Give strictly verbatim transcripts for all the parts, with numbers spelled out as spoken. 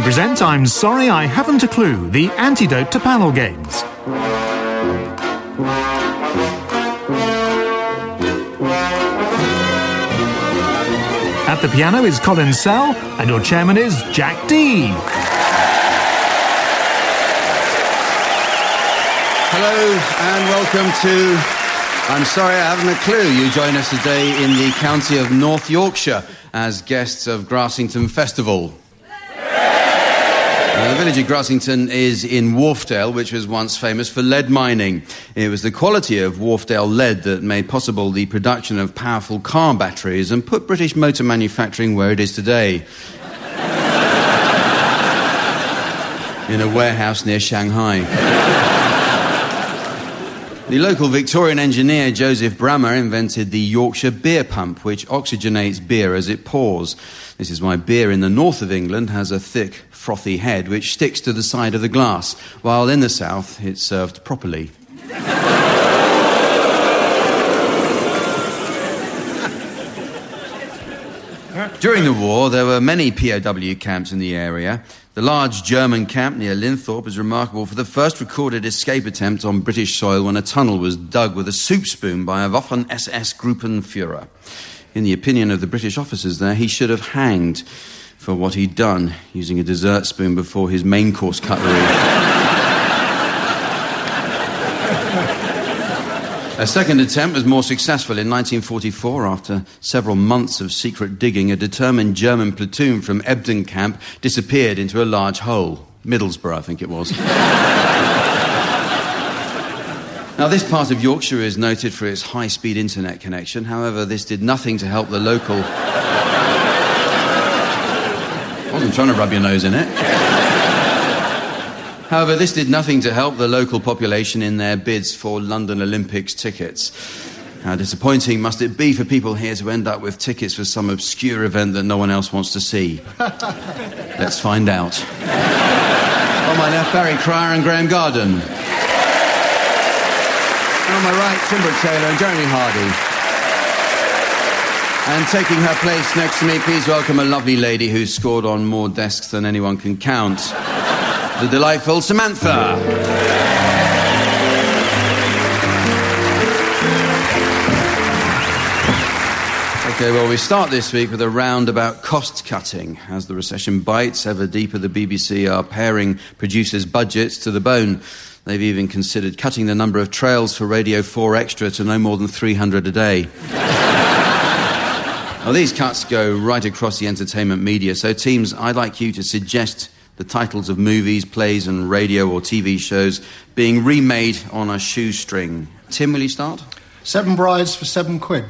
present I'm Sorry I Haven't a Clue, the antidote to panel games. At the piano is Colin Sell, and your chairman is Jack Dee. Hello and welcome to I'm Sorry I Haven't a Clue. You join us today in the county of North Yorkshire as guests of Grassington Festival. Uh, the village of Grassington is in Wharfdale, which was once famous for lead mining. It was the quality of Wharfdale lead that made possible the production of powerful car batteries and put British motor manufacturing where it is today. In a warehouse near Shanghai. The local Victorian engineer, Joseph Brammer, invented the Yorkshire beer pump, which oxygenates beer as it pours. This is why beer in the north of England has a thick, frothy head which sticks to the side of the glass, while in the south it's served properly. During the war, there were many P O W camps in the area. The large German camp near Linthorpe is remarkable for the first recorded escape attempt on British soil when a tunnel was dug with a soup spoon by a Waffen-S S Gruppenführer. In the opinion of the British officers there, he should have hanged for what he'd done, using a dessert spoon before his main course cutlery. A second attempt was more successful. In nineteen forty-four, after several months of secret digging, a determined German platoon from Ebden camp disappeared into a large hole. Middlesbrough, I think it was. Now, this part of Yorkshire is noted for its high-speed internet connection. However, this did nothing to help the local... I wasn't trying to rub your nose in it. However, this did nothing to help the local population in their bids for London Olympics tickets. How disappointing must it be for people here to end up with tickets for some obscure event that no one else wants to see? Let's find out. On my left, Barry Cryer and Graham Garden. And on my right, Tim Brooke-Taylor and Jeremy Hardy. And taking her place next to me, please welcome a lovely lady who's scored on more desks than anyone can count. The delightful Samantha. Okay, well, we start this week with a round about cost cutting. As the recession bites ever deeper, the B B C are paring producers' budgets to the bone. They've even considered cutting the number of trails for Radio four Extra to no more than three hundred a day. Well, these cuts go right across the entertainment media, so teams, I'd like you to suggest the titles of movies, plays and radio or T V shows being remade on a shoestring. Tim, will you start? Seven Brides for seven quid.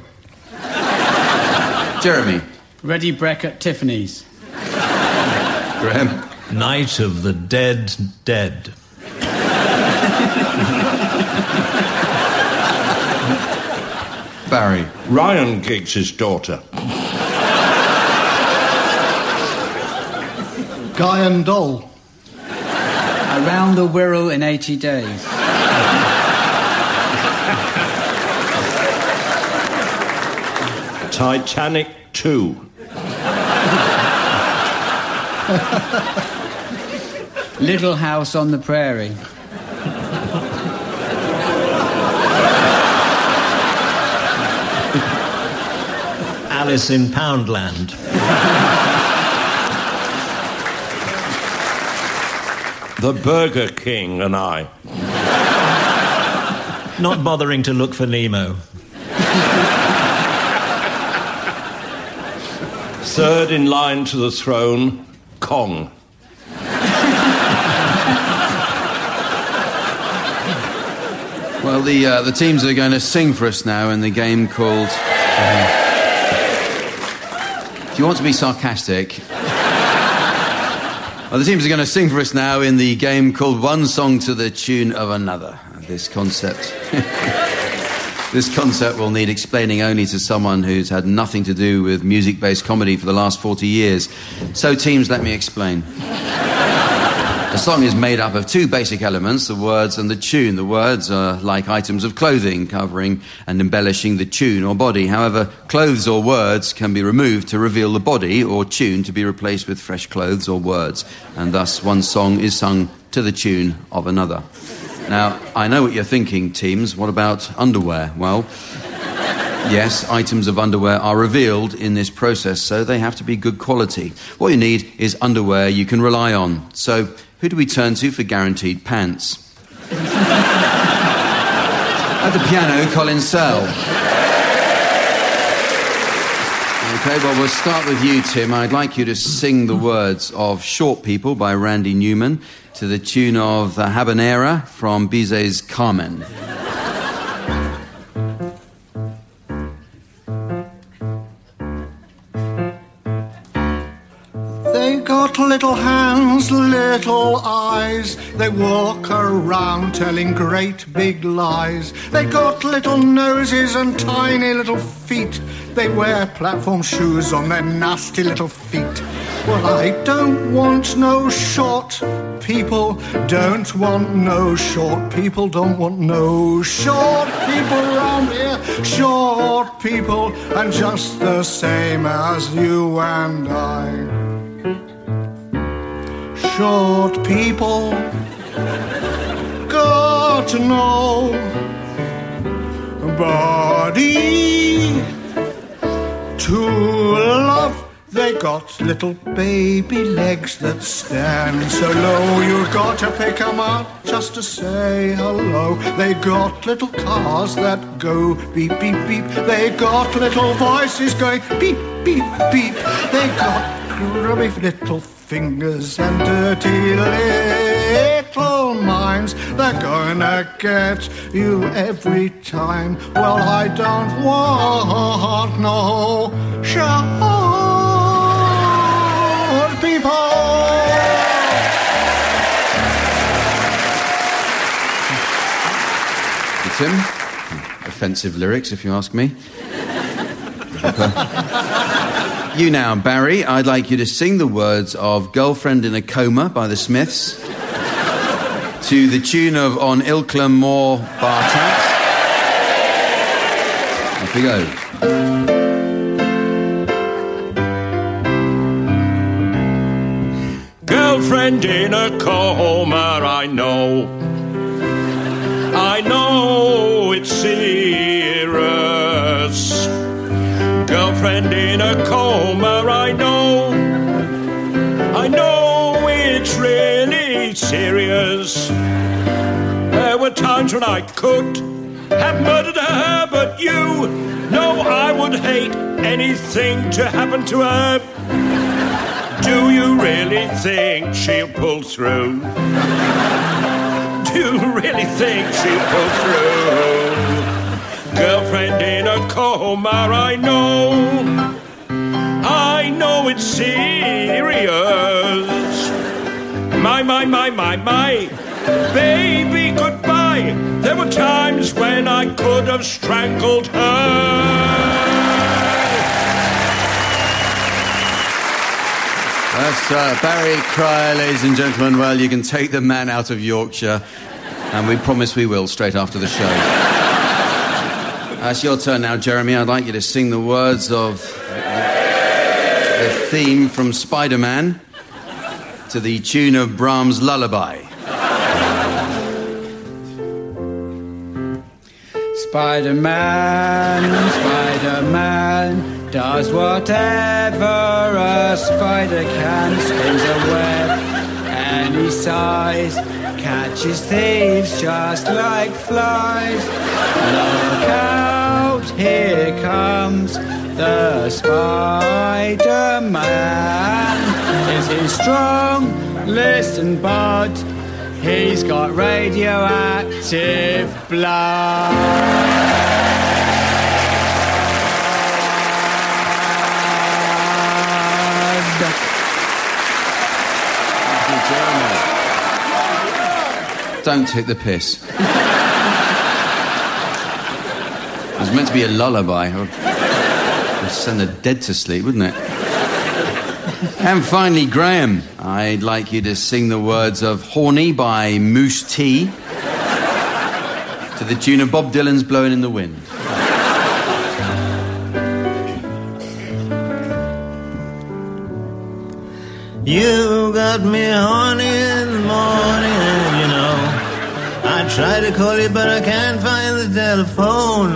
Jeremy? Ready Breck at Tiffany's. Graham? Night of the Dead Dead. Barry? Ryan Giggs' daughter. Guy and Doll. Around the Wirral in eighty days. Titanic two. Little House on the Prairie. Alice in Poundland. The Burger King and I. Not bothering to look for Nemo. Third in line to the throne, Kong. Well, the uh, the teams are going to sing for us now in the game called... Uh, if you want to be sarcastic... Well, the teams are going to sing for us now in the game called One Song to the Tune of Another. This concept... This concept will need explaining only to someone who's had nothing to do with music-based comedy for the last forty years. So, teams, let me explain. A song is made up of two basic elements, the words and the tune. The words are like items of clothing, covering and embellishing the tune or body. However, clothes or words can be removed to reveal the body, or tune to be replaced with fresh clothes or words. And thus, one song is sung to the tune of another. Now, I know what you're thinking, teams. What about underwear? Well, yes, items of underwear are revealed in this process, so they have to be good quality. What you need is underwear you can rely on. So, who do we turn to for guaranteed pants? At the piano, Colin Sell. OK, well, we'll start with you, Tim. I'd like you to sing the words of Short People by Randy Newman to the tune of The Habanera from Bizet's Carmen. Got little hands, little eyes. They walk around telling great big lies. They got little noses and tiny little feet. They wear platform shoes on their nasty little feet. Well, I don't want no short people. Don't want no short people. Don't want no short people around here. Short people, and just the same as you and I. Short people got to know body to love. They got little baby legs that stand so low. You got to pick 'em up just to say hello. They got little cars that go beep, beep, beep. They got little voices going beep, beep, beep. They got grubby little fingers and dirty little minds. They're gonna get you every time. Well, I don't want no short people. Tim, offensive lyrics, if you ask me. Okay. You now, Barry, I'd like you to sing the words of Girlfriend in a Coma by the Smiths to the tune of On Ilklem Moor Bar Tat. Off we go. Girlfriend in a coma, I know. I know it's serious. Girlfriend in a coma, I know. I know it's really serious. There were times when I could have murdered her, but you know I would hate anything to happen to her. Do you really think she'll pull through? Do you really think she'll pull through? Girlfriend in a coma, I know. I know it's serious. My, my, my, my, my. Baby, goodbye. There were times when I could have strangled her. That's uh, Barry Cryer, ladies and gentlemen. Well, you can take the man out of Yorkshire, and we promise we will straight after the show. Uh, it's your turn now, Jeremy. I'd like you to sing the words of the theme from Spider-Man to the tune of Brahms' Lullaby. Spider-Man, Spider-Man does whatever a spider can. Spins a web and he sighs, catches thieves just like flies. Look out, here comes the Spider-Man. Is he strong? Listen, bud, he's got radioactive blood. Don't take the piss. It was meant to be a lullaby. It would send the dead to sleep, wouldn't it? And finally, Graham, I'd like you to sing the words of Horny by Moose T to the tune of Bob Dylan's Blowing in the Wind. You got me horny in the morning, and you know I try to call you, but I can't find the telephone.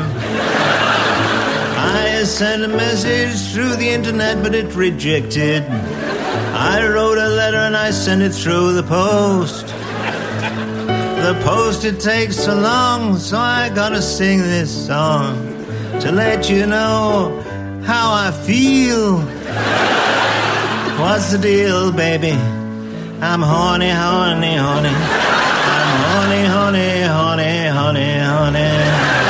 I sent a message through the internet, but it rejected. I wrote a letter and I sent it through the post. The post, it takes so long, so I gotta sing this song to let you know how I feel. What's the deal, baby? I'm horny, horny, horny. I'm horny, horny, horny, horny, horny.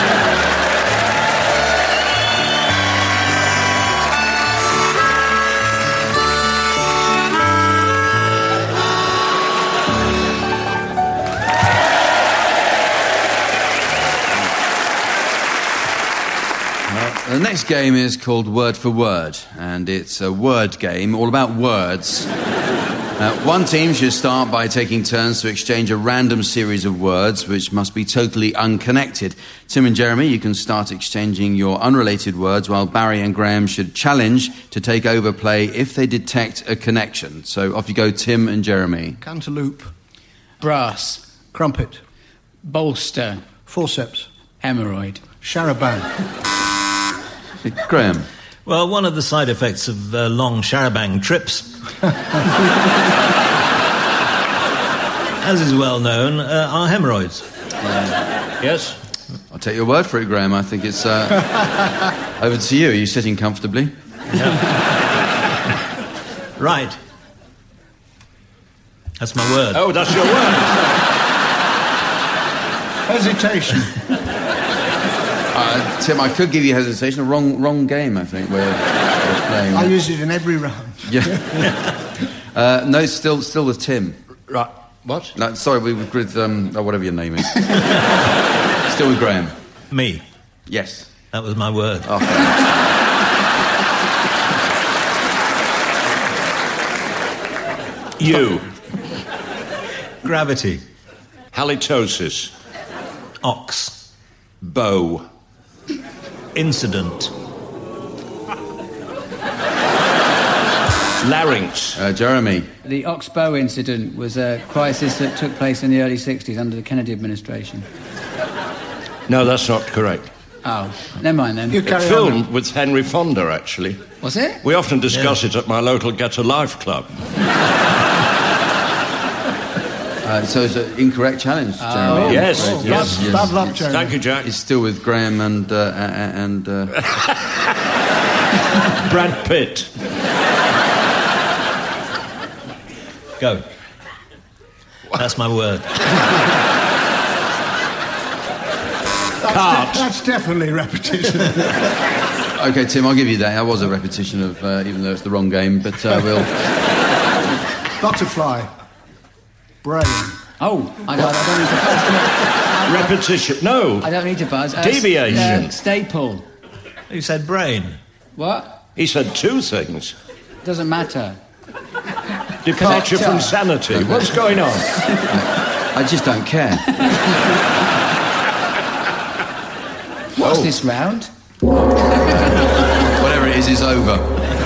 The next game is called Word for Word, and it's a word game all about words. Uh, one team should start by taking turns to exchange a random series of words which must be totally unconnected. Tim and Jeremy, you can start exchanging your unrelated words, while Barry and Graham should challenge to take over play if they detect a connection. So off you go, Tim and Jeremy. Cantaloupe. Brass. Crumpet. Bolster. Forceps. Hemorrhoid. Charabanc. Graham. Well, one of the side effects of uh, long charabanc trips, as is well known, uh, are hemorrhoids. Uh, yes? I'll take your word for it, Graham. I think it's uh, over to you. Are you sitting comfortably? Yeah. Right. That's my word. Oh, that's your word. Hesitation. Uh, Tim, I could give you hesitation. A wrong, wrong game, I think. We're, we're playing. I use it in every round. Yeah. uh, no, still, still with Tim. Right. What? No, sorry, we were with um, oh, whatever your name is. Still with Graham. Me. Yes. That was my word. Oh, You. Gravity. Halitosis. Ox. Bow. Incident. Larynx. uh, Jeremy. The Oxbow incident was a crisis that took place in the early sixties under the Kennedy administration. No, that's not correct. Oh, never mind then. You carry Filmed on. with Henry Fonda, actually. Was it? We often discuss it at my local Get a Life club. Uh, so it's an incorrect challenge, Jeremy. Oh. Yes, Oh, yes. bad, bad luck, Jeremy. Thank you, Jack. He's still with Graham and... Uh, and uh... Brad Pitt. Go. That's my word. That's, Cart. de- that's definitely repetition. OK, Tim, I'll give you that. That was a repetition of, uh, even though it's the wrong game, but uh, we'll... Butterfly. Brain. Oh, I don't, I don't need to buzz. Repetition. No. I don't need to buzz. Uh, Deviation. Uh, staple. You said brain. What? He said two things. Doesn't matter. Departure Connector. from sanity. What's going on? I just don't care. What's Oh. this round? Whatever it is, it's over.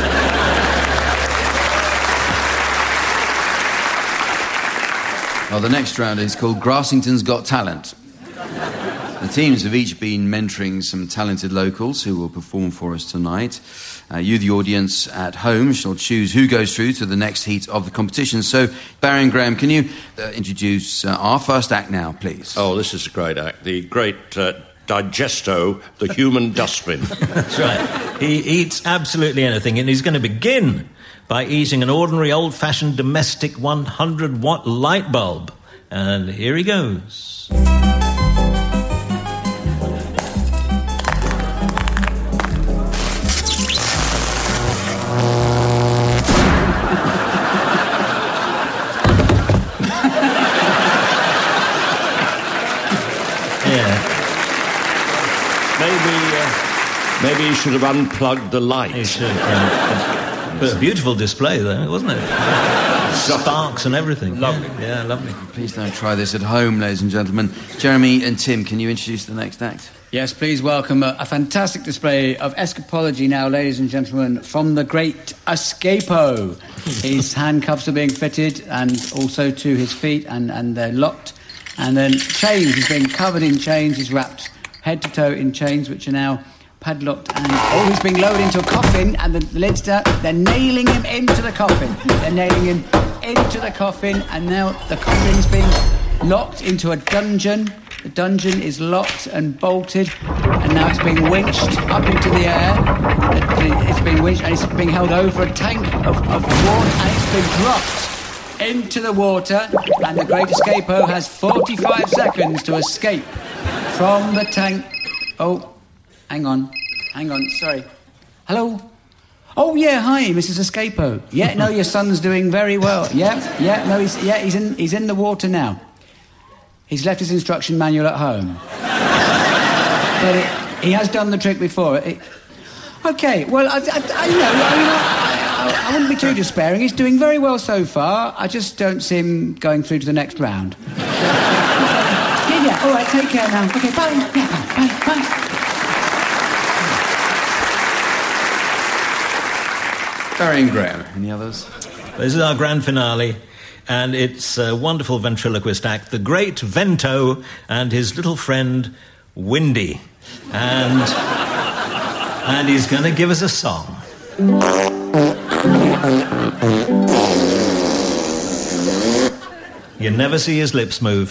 Well, the next round is called Grassington's Got Talent. The teams have each been mentoring some talented locals who will perform for us tonight. Uh, you, the audience at home, shall choose who goes through to the next heat of the competition. So, Barry and Graham, can you uh, introduce uh, our first act now, please? Oh, this is a great act. The great uh, Digesto, the human dustbin. That's right. He eats absolutely anything, and he's going to begin by eating an ordinary old-fashioned domestic one hundred watt light bulb. And here he goes. Yeah. Maybe, uh, maybe he should have unplugged the light. He should, uh, But a beautiful display, though, wasn't it? Sparks and everything. Lovely. Yeah, lovely. Please don't try this at home, ladies and gentlemen. Jeremy and Tim, can you introduce the next act? Yes, please welcome a, a fantastic display of escapology now, ladies and gentlemen, from the great Escapo. His handcuffs are being fitted, and also to his feet, and, and they're locked. And then chains, he's being covered in chains, he's wrapped head to toe in chains, which are now padlocked, and oh, he's being lowered into a coffin, and the, the lid's down. They're nailing him into the coffin. They're nailing him into the coffin, and now the coffin's being locked into a dungeon. The dungeon is locked and bolted, and now it's being winched up into the air. It's being winched, and it's being held over a tank of, of water, and it's been dropped into the water, and the Great Escapo has forty-five seconds to escape from the tank. Oh, hang on, hang on, sorry. Hello? Oh, yeah, hi, Missus Escapo. Yeah, no, your son's doing very well. Yeah, yeah, no, he's, yeah, he's in, he's in the water now. He's left his instruction manual at home. But it, he has done the trick before. It, OK, well, I, I, I, you know, I, mean, I, I, I wouldn't be too despairing. He's doing very well so far. I just don't see him going through to the next round. yeah, yeah, all right, take care now. OK, bye. Yeah, bye, bye, bye. Barry and Graham, any others? This is our grand finale. And it's a wonderful ventriloquist act, the great Vento and his little friend, Windy. And, and he's going to give us a song. You never see his lips move.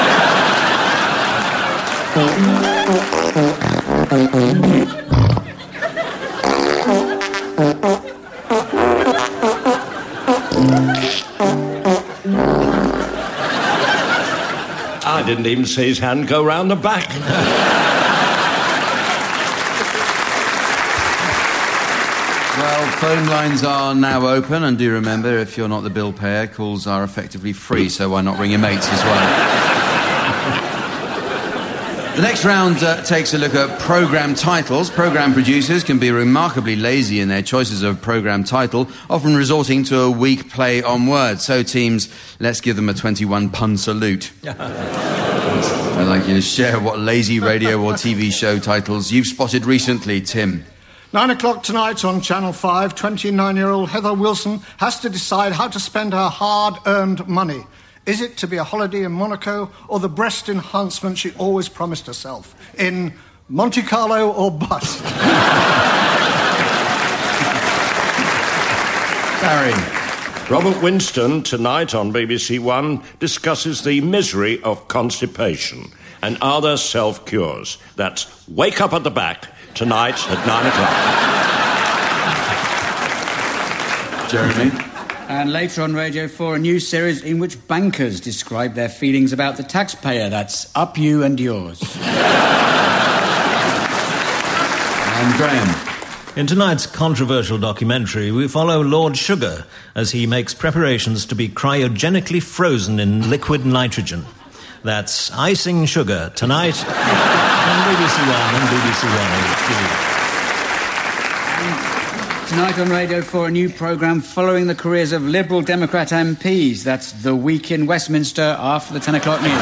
I didn't even see his hand go round the back. Well, phone lines are now open, and do remember, if you're not the bill payer, calls are effectively free, so why not ring your mates as well? The next round uh, takes a look at programme titles. Programme producers can be remarkably lazy in their choices of programme title, often resorting to a weak play on words. So, teams, let's give them a twenty-one pun salute. I'd like you to share what lazy radio or T V show titles you've spotted recently, Tim. Nine o'clock tonight on Channel five, twenty-nine-year-old Heather Wilson has to decide how to spend her hard-earned money. Is it to be a holiday in Monaco or the breast enhancement she always promised herself in Monte Carlo or bust? Barry. Robert Winston, tonight on B B C One, discusses the misery of constipation and other self-cures. That's Wake Up at the Back, tonight at nine o'clock. Jeremy. And later on Radio four, a new series in which bankers describe their feelings about the taxpayer. That's Up You and Yours. And Graham. In tonight's controversial documentary, we follow Lord Sugar as he makes preparations to be cryogenically frozen in liquid nitrogen. That's Icing Sugar, tonight on B B C One and B B C One H D. Tonight on Radio four, a new programme following the careers of Liberal Democrat M Ps. That's The Week in Westminster after the ten o'clock news.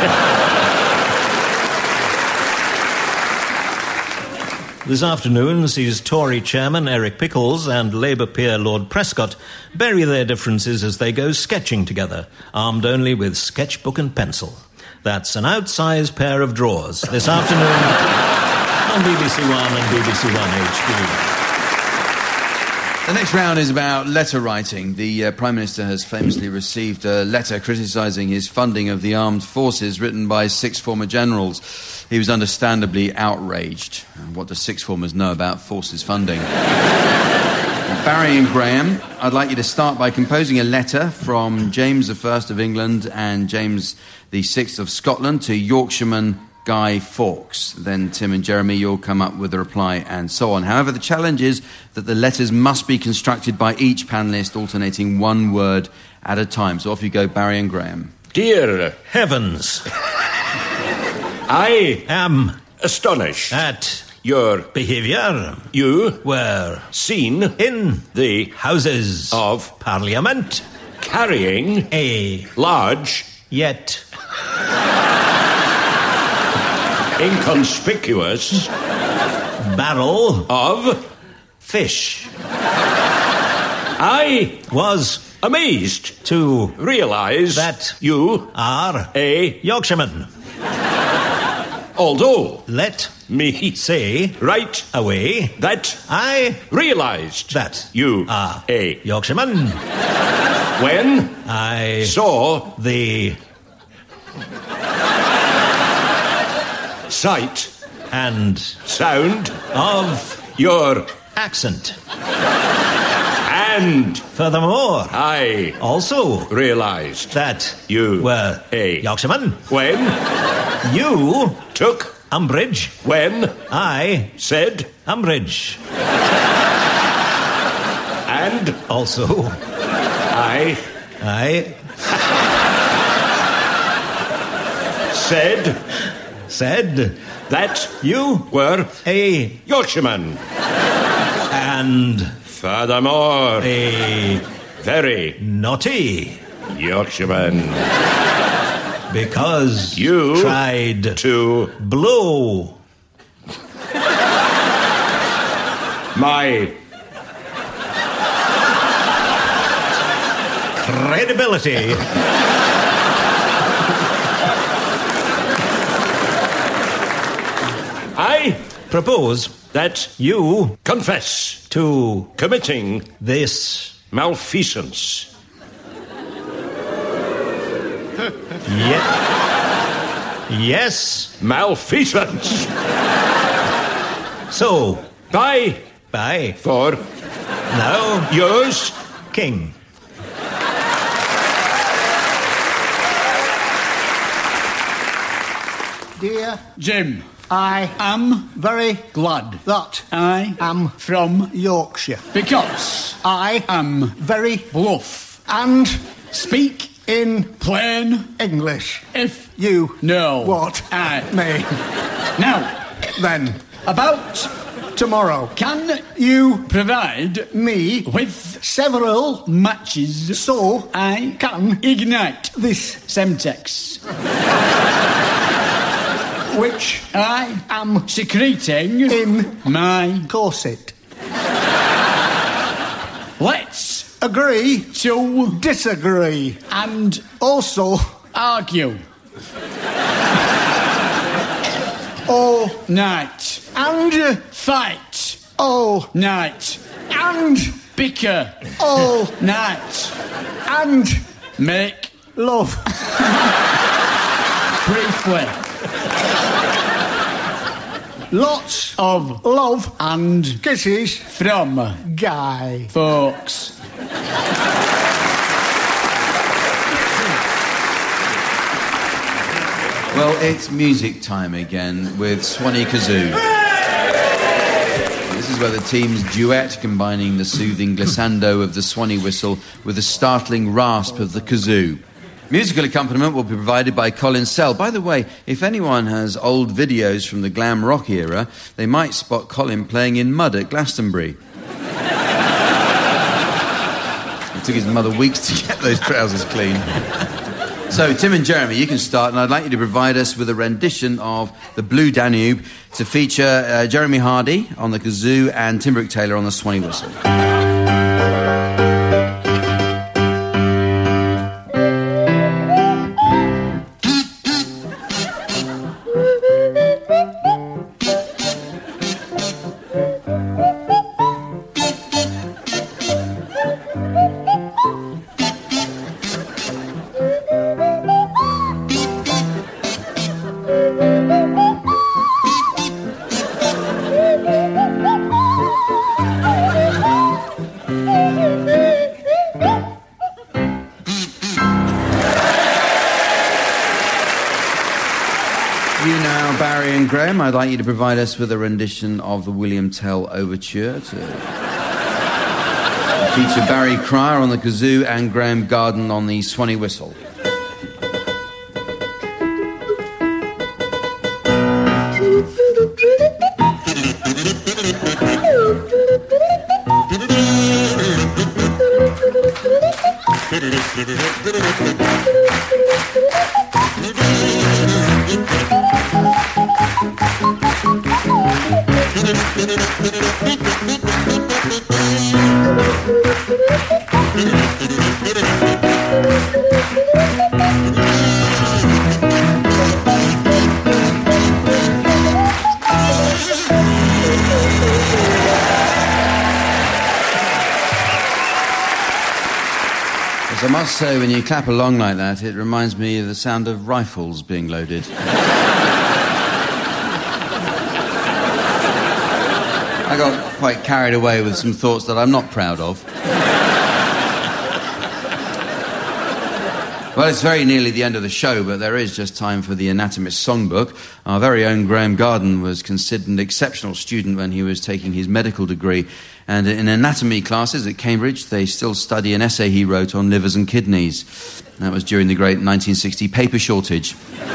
This afternoon sees Tory chairman Eric Pickles and Labour peer Lord Prescott bury their differences as they go sketching together, armed only with sketchbook and pencil. That's an outsized pair of drawers this afternoon on B B C One and B B C One H D. The next round is about letter writing. The uh, Prime Minister has famously received a letter criticising his funding of the armed forces written by six former generals. He was understandably outraged. What do six formers know about forces funding? Barry and Graham, I'd like you to start by composing a letter from James the First of England and James the Sixth of Scotland to Yorkshireman Guy Fawkes. Then Tim and Jeremy, you'll come up with a reply and so on. However, the challenge is that the letters must be constructed by each panellist, alternating one word at a time. So off you go, Barry and Graham. Dear heavens, I am astonished at your behaviour you were seen in the Houses of Parliament carrying a large, yet inconspicuous barrel of fish I was amazed to realise that you are a Yorkshireman. although Let me say right away that I realised that you are a Yorkshireman. when I saw the sight and sound of your accent. and Furthermore, I also realised that you were a Yorkshireman. when You took umbrage. when I said umbrage. and Also, I I said said that you were a Yorkshireman. and Furthermore, a very naughty Yorkshireman. because You tried to blow my credibility I propose that you confess to committing this malfeasance. ye- yes Malfeasance so by by for now yours king. Dear, Jim, I am very glad that I am from Yorkshire. because I am very bluff. and Speak in plain English. if You know what I mean. Now, Then about tomorrow can you provide me with several matches so I can ignite this Semtex. which I am secreting in my corset. let's Agree, to disagree. and Also, argue all night, and fight all night, and bicker all night, and make love. briefly Lots of love and kisses, from Guy. folks. Well, it's music time again with Swanee Kazoo. This is where the teams duet, combining the soothing glissando of the Swanee whistle with the startling rasp of the kazoo. Musical accompaniment will be provided by Colin Sell. By the way, if anyone has old videos from the glam rock era, they might spot Colin playing in mud at Glastonbury. It took his mother weeks to get those trousers clean. So, Tim and Jeremy, you can start, and I'd like you to provide us with a rendition of The Blue Danube to feature uh, Jeremy Hardy on the kazoo and Tim Brooke-Taylor on the Swanee whistle. Graham, I'd like you to provide us with a rendition of the William Tell Overture to feature Barry Cryer on the kazoo and Graham Garden on the Swanee whistle. I must say, when you clap along like that, it reminds me of the sound of rifles being loaded. I got quite carried away with some thoughts that I'm not proud of. Well, it's very nearly the end of the show, but there is just time for the Anatomist Songbook. Our very own Graham Garden was considered an exceptional student when he was taking his medical degree. And in anatomy classes at Cambridge, they still study an essay he wrote on livers and kidneys. That was during the great nineteen sixty paper shortage.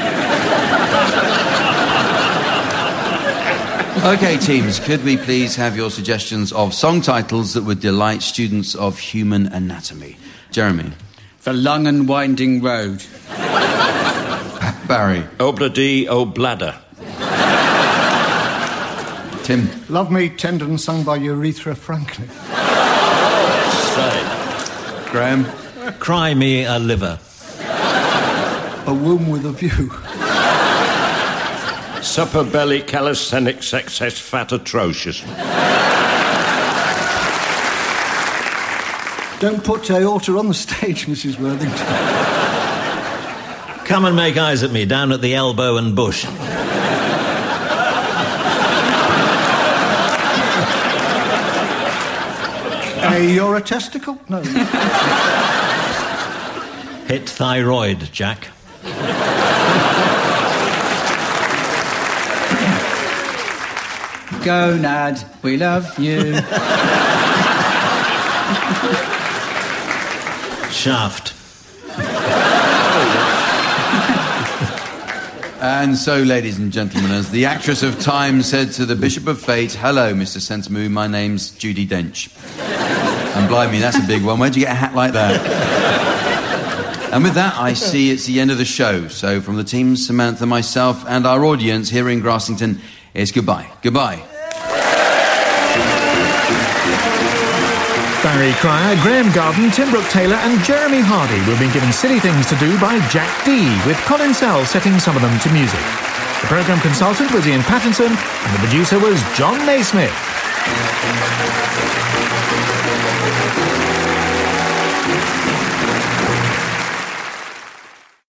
OK, teams, could we please have your suggestions of song titles that would delight students of human anatomy? Jeremy. The Long and Winding Road. Barry. Obla-dee, Obladder. Tim. Love Me Tender and sung by Urethra Franklin. Say. Graham. Cry Me a Liver. A Womb with a View. Supper belly, calisthenics, excess fat, atrocious. Don't put aorta on the stage, Missus Worthington. Come and make eyes at me down at the Elbow and Bush. Hey, you're a testicle? No. Hit thyroid, Jack. Gonad, we love you. Shaft. And so, ladies and gentlemen, as the actress of Time said to the Bishop of Fate, hello, Mister Sentamu, my name's Judi Dench. And blimey, that's a big one. Where'd you get a hat like that? And with that, I see it's the end of the show. So from the team, Samantha, myself, and our audience here in Grassington, it's goodbye. Goodbye. Barry Cryer, Graham Garden, Tim Brooke-Taylor and Jeremy Hardy will be given Silly Things to Do by Jack D, with Colin Sell setting some of them to music. The programme consultant was Ian Pattinson and the producer was John Naismith.